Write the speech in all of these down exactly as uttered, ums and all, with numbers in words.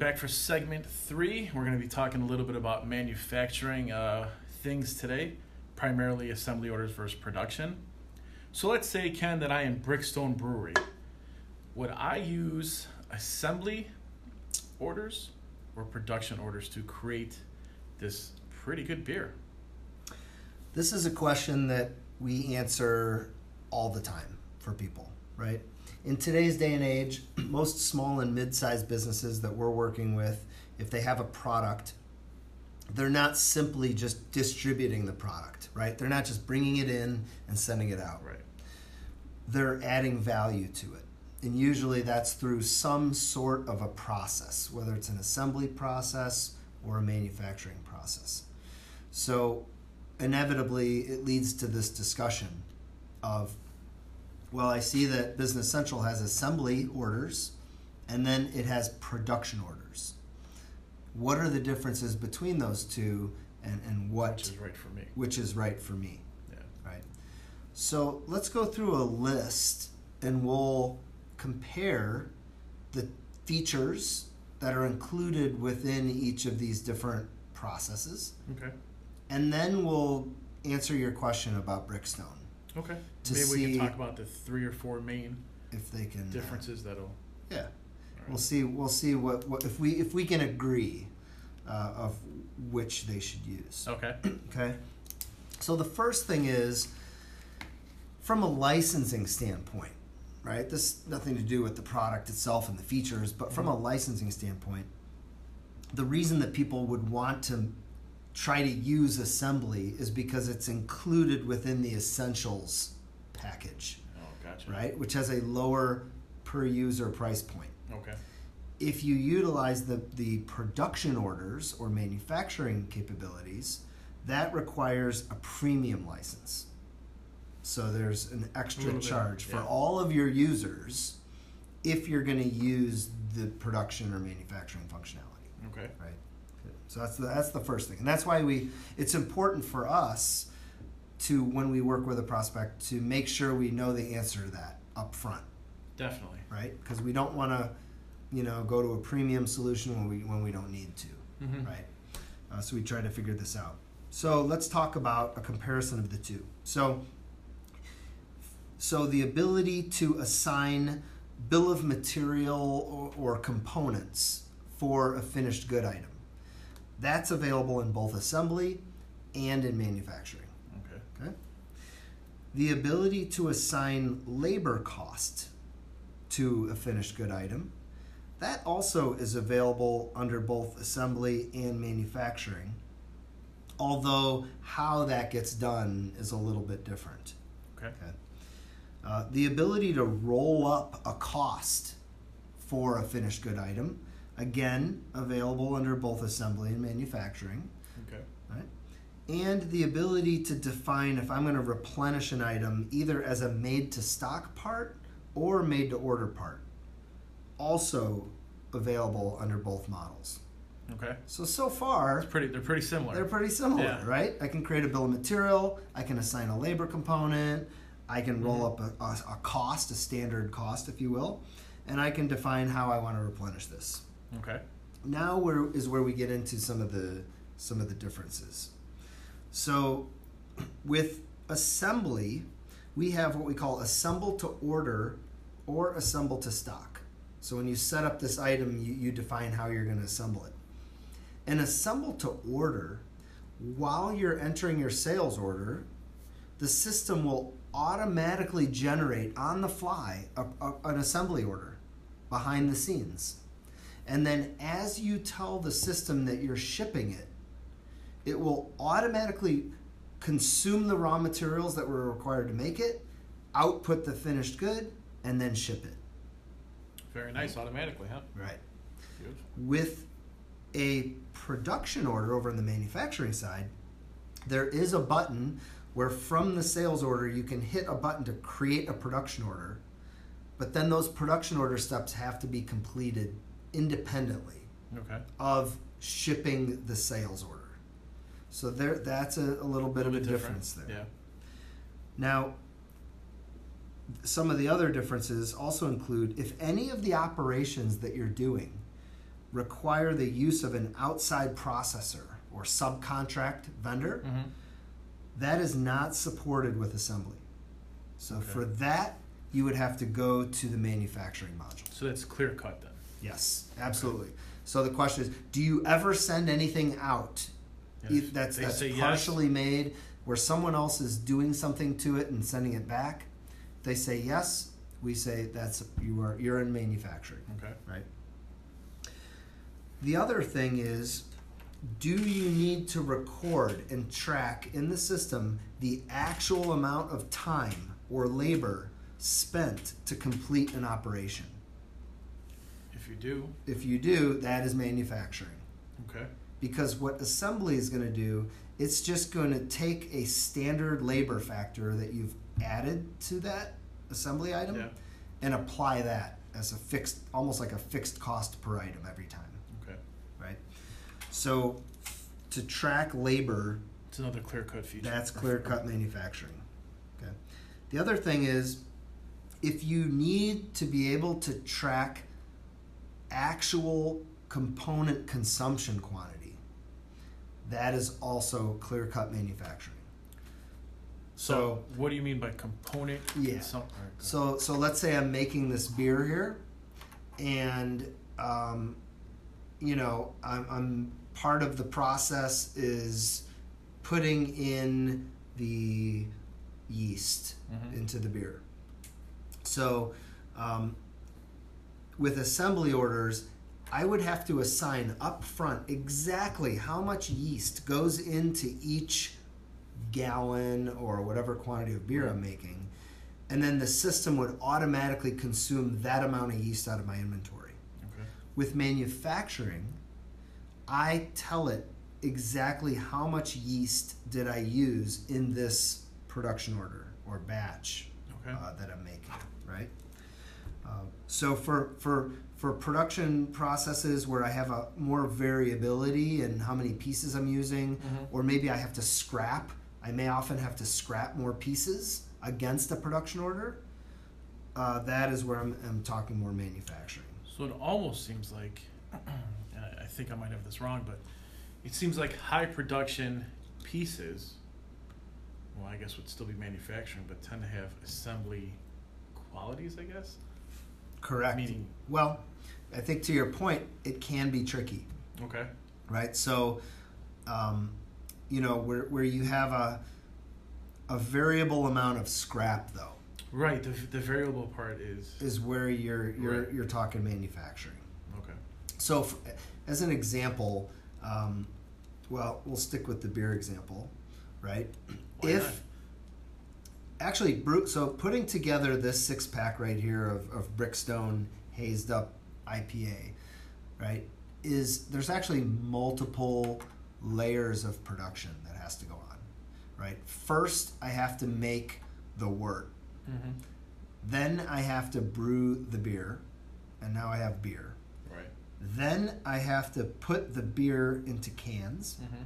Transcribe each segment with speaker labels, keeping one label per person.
Speaker 1: back for segment three. We're going to be talking a little bit about manufacturing uh, things today, primarily assembly orders versus production. So let's say, Ken, that I am Brickstone Brewery. Would I use assembly orders or production orders to create this pretty good beer?
Speaker 2: This is a question that we answer all the time for people, right? In today's day and age, most small and mid-sized businesses that we're working with, if they have a product, they're not simply just distributing the product, right? They're not just bringing it in and sending it out.
Speaker 1: Right.
Speaker 2: They're adding value to it. And usually that's through some sort of a process, whether it's an assembly process or a manufacturing process. So inevitably, it leads to this discussion of, well, I see that Business Central has assembly orders, and then it has production orders. What are the differences between those two, and, and what...
Speaker 1: Which is right for me.
Speaker 2: Which is right for me.
Speaker 1: Yeah.
Speaker 2: Right. So let's go through a list, and we'll compare the features that are included within each of these different processes.
Speaker 1: Okay.
Speaker 2: And then we'll answer your question about Brickstone.
Speaker 1: Okay.
Speaker 2: To
Speaker 1: Maybe
Speaker 2: see
Speaker 1: we can talk about the three or four main
Speaker 2: if they can
Speaker 1: differences that'll.
Speaker 2: Uh, yeah.
Speaker 1: Right.
Speaker 2: We'll see. We'll see what, what if we if we can agree uh, of which they should use.
Speaker 1: Okay.
Speaker 2: Okay. So the first thing is, from a licensing standpoint, right? This has nothing to do with the product itself and the features, but from a licensing standpoint, the reason that people would want to try to use assembly is because it's included within the essentials package.
Speaker 1: Oh, gotcha.
Speaker 2: Right? Which has a lower per user price point.
Speaker 1: Okay.
Speaker 2: If you utilize the, the production orders or manufacturing capabilities, that requires a premium license. So there's an extra charge
Speaker 1: bit, yeah.
Speaker 2: for all of your users if you're going to use the production or manufacturing functionality.
Speaker 1: Okay.
Speaker 2: Right? So that's the, that's the first thing. And that's why we it's important for us to, when we work with a prospect, to make sure we know the answer to that up front.
Speaker 1: Definitely.
Speaker 2: Right? Because we don't want to, you know, go to a premium solution when we when we don't need to.
Speaker 1: Mm-hmm.
Speaker 2: Right? Uh, so we try to figure this out. So let's talk about a comparison of the two. So, so the ability to assign bill of material or, or components for a finished good item. That's available in both assembly and in manufacturing.
Speaker 1: Okay.
Speaker 2: Okay. The ability to assign labor cost to a finished good item, that also is available under both assembly and manufacturing, although how that gets done is a little bit different.
Speaker 1: Okay.
Speaker 2: Okay. Uh, the ability to roll up a cost for a finished good item, again, available under both assembly and manufacturing.
Speaker 1: Okay.
Speaker 2: Right? And the ability to define if I'm going to replenish an item either as a made-to-stock part or made-to-order part. Also available under both models.
Speaker 1: Okay.
Speaker 2: So, so far,
Speaker 1: It's pretty. They're pretty similar.
Speaker 2: they're pretty similar,
Speaker 1: Yeah.
Speaker 2: right? I can create a bill of material, I can assign a labor component, I can roll up a, a, a cost, a standard cost, if you will, and I can define how I want to replenish this.
Speaker 1: Okay.
Speaker 2: Now where is where we get into some of the some of the differences. So with assembly, we have what we call assemble to order or assemble to stock. So when you set up this item, you, you define how you're going to assemble it. An assemble to order, while you're entering your sales order, the system will automatically generate on the fly a, a, an assembly order behind the scenes. And then as you tell the system that you're shipping it, it will automatically consume the raw materials that were required to make it, output the finished good, and then ship it.
Speaker 1: Very nice. Automatically, huh?
Speaker 2: Right.
Speaker 1: Good.
Speaker 2: With a production order over on the manufacturing side, there is a button where from the sales order you can hit a button to create a production order, but then those production order steps have to be completed independently
Speaker 1: Okay.
Speaker 2: of shipping the sales order. So there, that's a, a little bit of a
Speaker 1: bit
Speaker 2: difference there.
Speaker 1: Yeah.
Speaker 2: Now, some of the other differences also include if any of the operations that you're doing require the use of an outside processor or subcontract vendor,
Speaker 1: Mm-hmm.
Speaker 2: that is not supported with assembly. So
Speaker 1: Okay.
Speaker 2: for that, you would have to go to the manufacturing module.
Speaker 1: So that's clear cut then.
Speaker 2: Yes, absolutely. So the question is, do you ever send anything out
Speaker 1: Yes.
Speaker 2: if that's,
Speaker 1: They
Speaker 2: that's
Speaker 1: say yes.
Speaker 2: partially made where someone else is doing something to it and sending it back? If they say yes, we say that's you are you're in manufacturing,
Speaker 1: Okay.
Speaker 2: right? The other thing is, do you need to record and track in the system the actual amount of time or labor spent to complete an operation?
Speaker 1: If you do,
Speaker 2: If you do, that is manufacturing.
Speaker 1: okay.
Speaker 2: Because what assembly is going to do, it's just going to take a standard labor factor that you've added to that assembly item
Speaker 1: Yeah.
Speaker 2: and apply that as a fixed, almost like a fixed cost per item every time,
Speaker 1: Okay.
Speaker 2: right? So to track labor,
Speaker 1: It's another clear cut feature.
Speaker 2: that's clear cut manufacturing. Okay. The other thing is, if you need to be able to track actual component consumption quantity, that is also clear cut manufacturing.
Speaker 1: So,
Speaker 2: So
Speaker 1: what do you mean by component?
Speaker 2: Yeah.
Speaker 1: Some, all right, go
Speaker 2: so so let's say I'm making this beer here, and um, you know I'm, I'm part of the process is putting in the yeast
Speaker 1: Mhm.
Speaker 2: into the beer. So um, with assembly orders, I would have to assign up front exactly how much yeast goes into each gallon or whatever quantity of beer I'm making, and then the system would automatically consume that amount of yeast out of my inventory.
Speaker 1: Okay.
Speaker 2: With manufacturing, I tell it exactly how much yeast did I use in this production order or batch
Speaker 1: Okay.
Speaker 2: uh, that I'm making, right? Uh, so for for for production processes where I have a more variability in how many pieces I'm using,
Speaker 1: Mhm.
Speaker 2: or maybe I have to scrap, I may often have to scrap more pieces against a production order. Uh, that is where I'm, I'm talking more manufacturing.
Speaker 1: So it almost seems like, and I I think I might have this wrong, but it seems like high production pieces, well, I guess would still be manufacturing, but tend to have assembly qualities, I guess?
Speaker 2: Correct.
Speaker 1: Meaning,
Speaker 2: Well, I think to your point, it can be tricky,
Speaker 1: okay.
Speaker 2: right? So, um, you know, where where you have a a variable amount of scrap, though,
Speaker 1: Right, the, the variable part is,
Speaker 2: is where you're you're
Speaker 1: Right.
Speaker 2: you're talking manufacturing.
Speaker 1: okay.
Speaker 2: So, f as an example, um, well, we'll stick with the beer example, right?
Speaker 1: Why
Speaker 2: if
Speaker 1: not?
Speaker 2: actually, brew, so putting together this six pack right here of, of Brickstone hazed up I P A, right, is there's actually multiple layers of production that has to go on, right? First, I have to make the wort.
Speaker 1: Mm-hmm.
Speaker 2: Then I have to brew the beer, and now I have beer.
Speaker 1: Right.
Speaker 2: Then I have to put the beer into cans.
Speaker 1: Mm-hmm.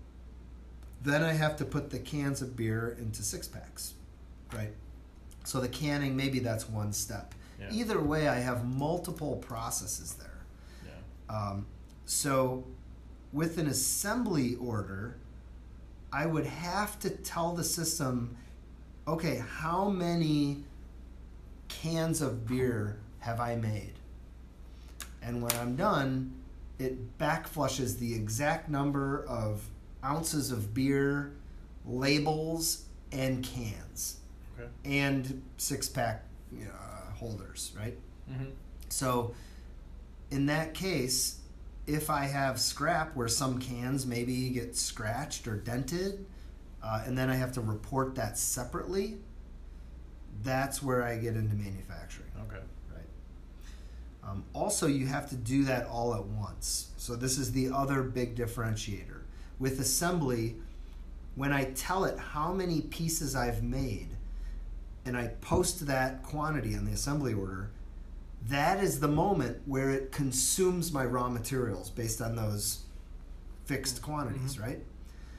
Speaker 2: Then I have to put the cans of beer into six packs, right? So the canning, maybe that's one step.
Speaker 1: Yeah.
Speaker 2: Either way, I have multiple processes there.
Speaker 1: Yeah.
Speaker 2: Um, so with an assembly order, I would have to tell the system, okay, how many cans of beer have I made? And when I'm done, it back flushes the exact number of ounces of beer, labels, and cans,
Speaker 1: Okay.
Speaker 2: and six pack you know, uh, holders, right?
Speaker 1: Mm-hmm.
Speaker 2: So in that case, if I have scrap where some cans maybe get scratched or dented, uh, and then I have to report that separately, that's where I get into manufacturing.
Speaker 1: Okay.
Speaker 2: Right. Um, also, you have to do that all at once. So this is the other big differentiator. With assembly, when I tell it how many pieces I've made and I post that quantity on the assembly order, that is the moment where it consumes my raw materials based on those fixed quantities,
Speaker 1: Mm-hmm.
Speaker 2: right?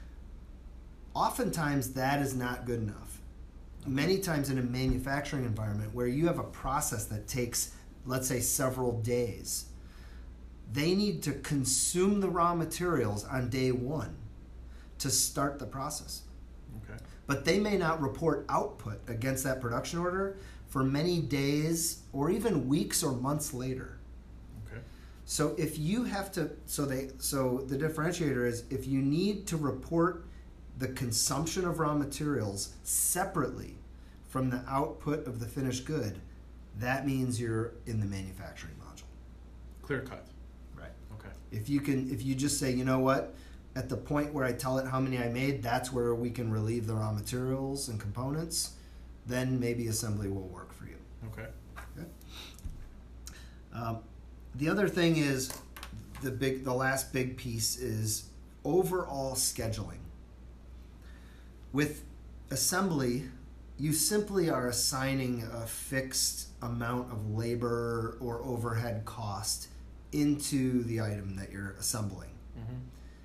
Speaker 2: Oftentimes, that is not good enough. Many times in a manufacturing environment where you have a process that takes, let's say, several days, they need to consume the raw materials on day one to start the process.
Speaker 1: Okay.
Speaker 2: But they may not report output against that production order for many days or even weeks or months later.
Speaker 1: Okay.
Speaker 2: So if you have to, so they, so the differentiator is if you need to report the consumption of raw materials separately from the output of the finished good, that means you're in the manufacturing module.
Speaker 1: Clear cut.
Speaker 2: Right.
Speaker 1: Okay.
Speaker 2: If you can, if you just say, you know what, at the point where I tell it how many I made, that's where we can relieve the raw materials and components, then maybe assembly will work for you.
Speaker 1: Okay.
Speaker 2: Okay. Um, the other thing is the big, the last big piece is overall scheduling. With assembly, you simply are assigning a fixed amount of labor or overhead cost into the item that you're assembling.
Speaker 1: Mm-hmm.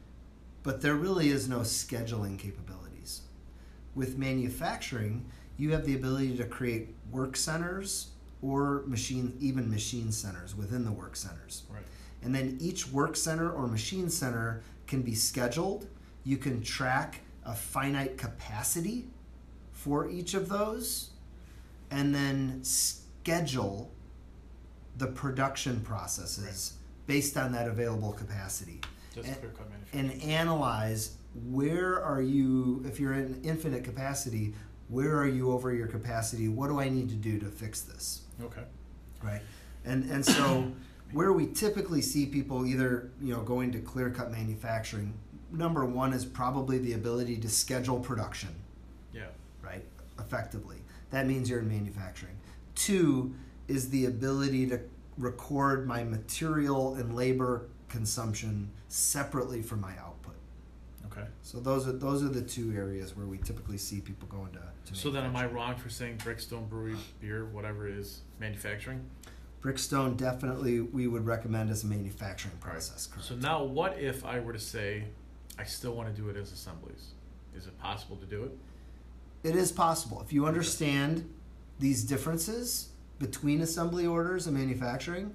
Speaker 2: But there really is no scheduling capabilities. With manufacturing, you have the ability to create work centers or machine, even machine centers within the work centers.
Speaker 1: Right.
Speaker 2: And then each work center or machine center can be scheduled. You can track a finite capacity for each of those and then schedule the production processes right. based on that available capacity.
Speaker 1: Just
Speaker 2: and,
Speaker 1: clear cut manufacturing.
Speaker 2: and analyze where are you, if you're in infinite capacity, where are you over your capacity? What do I need to do to fix this?
Speaker 1: Okay.
Speaker 2: Right. And and so where we typically see people either, you know, going to clear cut manufacturing, number one is probably the ability to schedule production.
Speaker 1: Yeah.
Speaker 2: Right? Effectively. That means you're in manufacturing. Two is the ability to record my material and labor consumption separately from my output.
Speaker 1: Okay.
Speaker 2: So those are those are the two areas where we typically see people going to. to
Speaker 1: so then, am I wrong for saying Brickstone Brewery beer, whatever it is, manufacturing?
Speaker 2: Brickstone definitely we would recommend as a manufacturing process.
Speaker 1: Right.
Speaker 2: Correct.
Speaker 1: So now, what if I were to say I still want to do it as assemblies? Is it possible to do it?
Speaker 2: It is possible if you understand okay. these differences between assembly orders and manufacturing.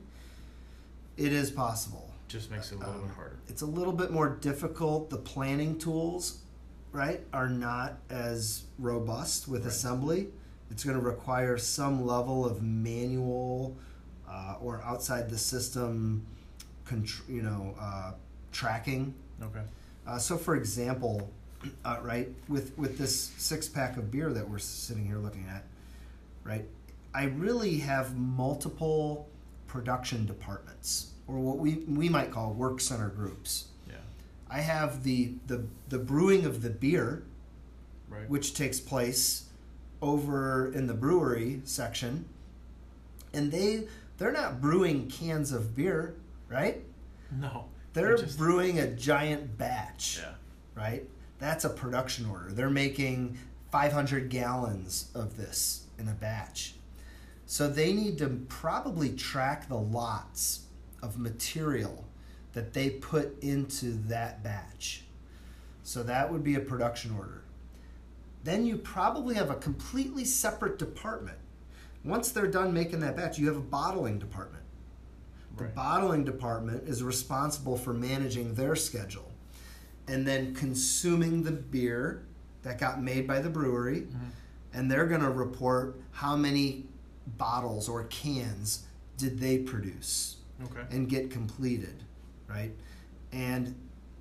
Speaker 2: It is possible.
Speaker 1: Just makes it a little
Speaker 2: um,
Speaker 1: bit harder.
Speaker 2: It's a little bit more difficult. The planning tools, right, are not as robust with right. assembly. It's going to require some level of manual uh, or outside the system, contr- you know, uh, tracking.
Speaker 1: Okay.
Speaker 2: Uh, so, for example, uh, right, with with this six pack of beer that we're sitting here looking at, right, I really have multiple production departments, or what we we might call work center groups.
Speaker 1: Yeah.
Speaker 2: I have the the the brewing of the beer,
Speaker 1: right.
Speaker 2: which takes place over in the brewery section, and they they're not brewing cans of beer, right?
Speaker 1: No.
Speaker 2: They're
Speaker 1: just...
Speaker 2: brewing a giant batch.
Speaker 1: Yeah.
Speaker 2: Right? That's a production order. They're making five hundred gallons of this in a batch. So they need to probably track the lots of material that they put into that batch. So that would be a production order. Then you probably have a completely separate department. Once they're done making that batch, you have a bottling department. The
Speaker 1: right.
Speaker 2: bottling department is responsible for managing their schedule and then consuming the beer that got made by the brewery, mm-hmm. and they're going to report how many bottles or cans did they produce
Speaker 1: okay.
Speaker 2: and get completed, right? And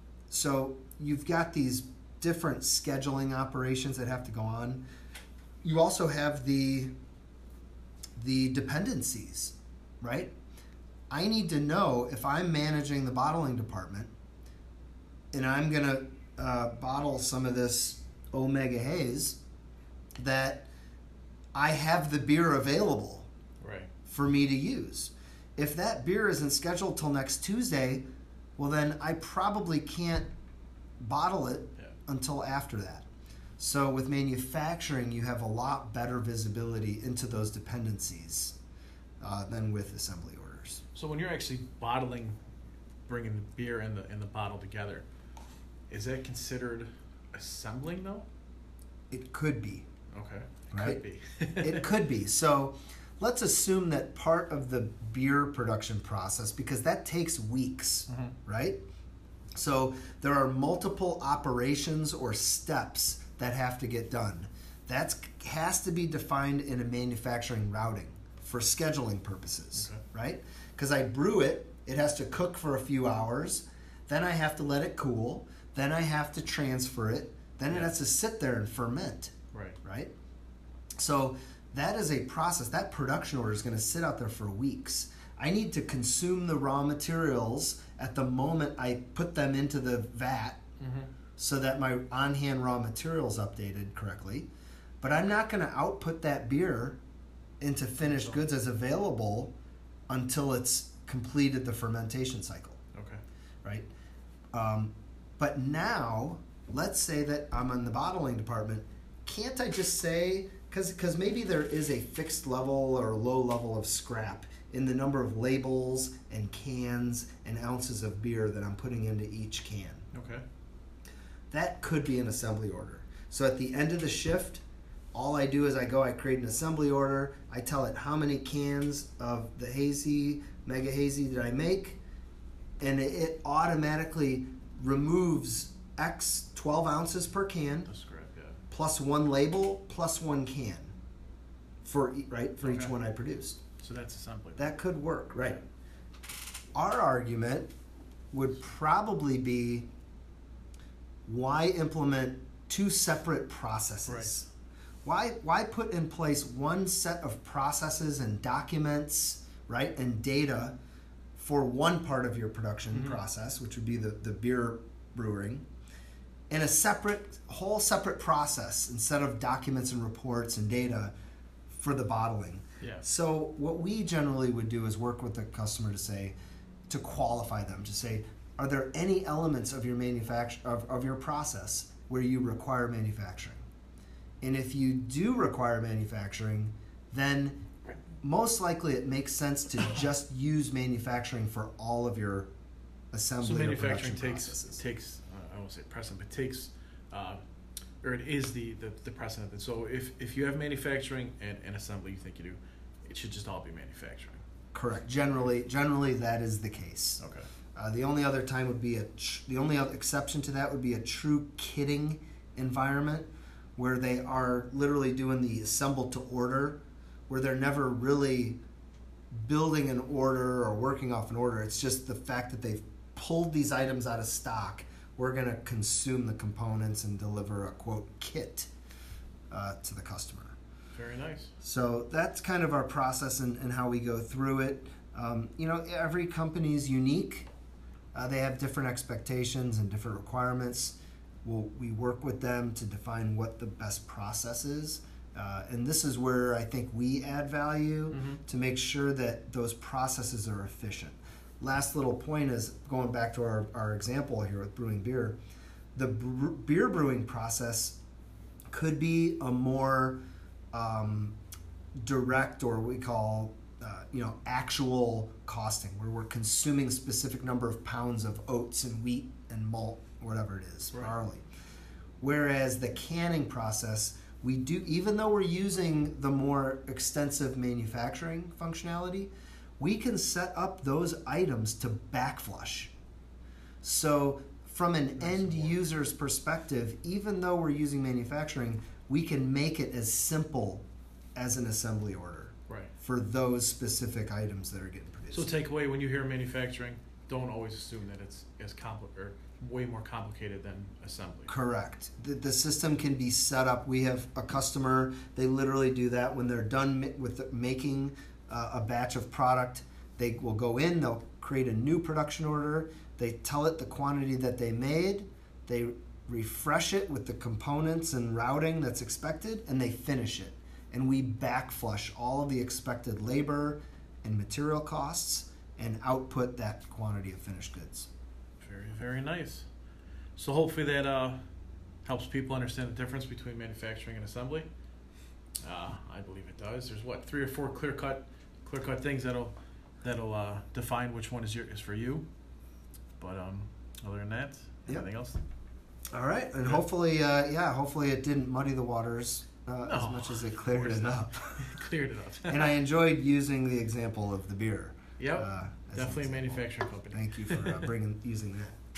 Speaker 2: so you've got these different scheduling operations that have to go on. You also have the the dependencies, right? I need to know if I'm managing the bottling department and I'm going to uh, bottle some of this Omega Haze, that I have the beer available
Speaker 1: right.
Speaker 2: for me to use. If that beer isn't scheduled till next Tuesday, well then I probably can't bottle it yeah. until after that. So with manufacturing, you have a lot better visibility into those dependencies uh, than with assembly orders.
Speaker 1: So when you're actually bottling, bringing the beer and the and the bottle together, is that considered assembling though?
Speaker 2: It could be.
Speaker 1: Okay. It
Speaker 2: right?
Speaker 1: could be.
Speaker 2: It could be. So let's assume that part of the beer production process, because that takes weeks,
Speaker 1: Mhm.
Speaker 2: right? So there are multiple operations or steps that have to get done. That has to be defined in a manufacturing routing for scheduling purposes,
Speaker 1: Okay.
Speaker 2: right? Because I brew it, it has to cook for a few hours, then I have to let it cool, then I have to transfer it, then it
Speaker 1: Yeah.
Speaker 2: has to sit there and ferment,
Speaker 1: Right.
Speaker 2: right? So that is a process. That production order is going to sit out there for weeks. I need to consume the raw materials at the moment I put them into the vat
Speaker 1: Mm-hmm.
Speaker 2: so that my on-hand raw material is updated correctly. But I'm not going to output that beer into finished goods as available until it's completed the fermentation cycle,
Speaker 1: Okay.
Speaker 2: right? Um, but now, let's say that I'm in the bottling department. Can't I just say, because maybe there is a fixed level or low level of scrap in the number of labels and cans and ounces of beer that I'm putting into each can.
Speaker 1: Okay.
Speaker 2: That could be an assembly order. So at the end of the shift, all I do is I go, I create an assembly order, I tell it how many cans of the hazy, mega hazy did I make, and it, it automatically removes X twelve ounces per can,
Speaker 1: The scrap, yeah.
Speaker 2: plus one label, plus one can for e- right for each
Speaker 1: Okay.
Speaker 2: one I produced.
Speaker 1: So that's assembly.
Speaker 2: That could work, right? Our argument would probably be, why implement two separate processes? Why why put in place one set of processes and documents, right, and data for one part of your production
Speaker 1: Mhm.
Speaker 2: process, which would be the, the beer brewing, and a separate, whole separate process instead of documents and reports and data for the bottling?
Speaker 1: Yeah.
Speaker 2: So what we generally would do is work with the customer to say, to qualify them, to say, are there any elements of your manufacture of, of your process where you require manufacturing? And if you do require manufacturing, then most likely it makes sense to just use manufacturing for all of your assembly
Speaker 1: So
Speaker 2: or
Speaker 1: manufacturing
Speaker 2: production
Speaker 1: takes
Speaker 2: processes.
Speaker 1: takes uh, I won't say precedent, but takes uh, or it is the, the, the precedent. And so if, if you have manufacturing and, and assembly, you think you do, it should just all be manufacturing.
Speaker 2: Correct. Generally, generally that is the case.
Speaker 1: Okay.
Speaker 2: Uh, the only other time would be a tr- the only other exception to that would be a true kitting environment where they are literally doing the assemble to order, where they're never really building an order or working off an order. It's just the fact that they've pulled these items out of stock. We're going to consume the components and deliver a quote kit uh, to the customer.
Speaker 1: Very nice.
Speaker 2: So that's kind of our process and, and how we go through it. Um, you know, every company is unique. Uh, they have different expectations and different requirements. We'll, we work with them to define what the best process is. Uh, and this is where I think we add value
Speaker 1: Mm-hmm.
Speaker 2: to make sure that those processes are efficient. Last little point is going back to our, our example here with brewing beer. The bre- beer brewing process could be a more um, direct, or what we call uh, you know actual costing, where we're consuming a specific number of pounds of oats and wheat and malt, whatever it is,
Speaker 1: Right.
Speaker 2: barley. Whereas the canning process, we do, even though we're using the more extensive manufacturing functionality, we can set up those items to backflush. So from an
Speaker 1: Nice
Speaker 2: end
Speaker 1: and warm.
Speaker 2: user's perspective, even though we're using manufacturing, we can make it as simple as an assembly order
Speaker 1: Right.
Speaker 2: for those specific items that are getting produced.
Speaker 1: So takeaway, when you hear manufacturing, don't always assume that it's as compli- or way more complicated than assembly.
Speaker 2: Correct. The, the system can be set up. We have a customer, they literally do that when they're done ma- with the, making uh, a batch of product. They will go in, they'll create a new production order, they tell it the quantity that they made, they refresh it with the components and routing that's expected, and they finish it. And we backflush all of the expected labor and material costs and output that quantity of finished goods.
Speaker 1: Very, very nice. So hopefully that uh, helps people understand the difference between manufacturing and assembly. Uh, I believe it does. There's what, three or four clear cut, clear cut things that'll that'll uh, define which one is your is for you. But um, other than that,
Speaker 2: Yep.
Speaker 1: anything else?
Speaker 2: All right, and
Speaker 1: Good.
Speaker 2: hopefully, uh, yeah, hopefully it didn't muddy the waters uh,
Speaker 1: No,
Speaker 2: as much as it cleared
Speaker 1: course
Speaker 2: it
Speaker 1: not.
Speaker 2: up.
Speaker 1: Cleared it up.
Speaker 2: And I enjoyed using the example of the beer.
Speaker 1: Yep.
Speaker 2: uh, as an
Speaker 1: Definitely a
Speaker 2: example.
Speaker 1: manufacturing company.
Speaker 2: Thank you for uh, bringing using that.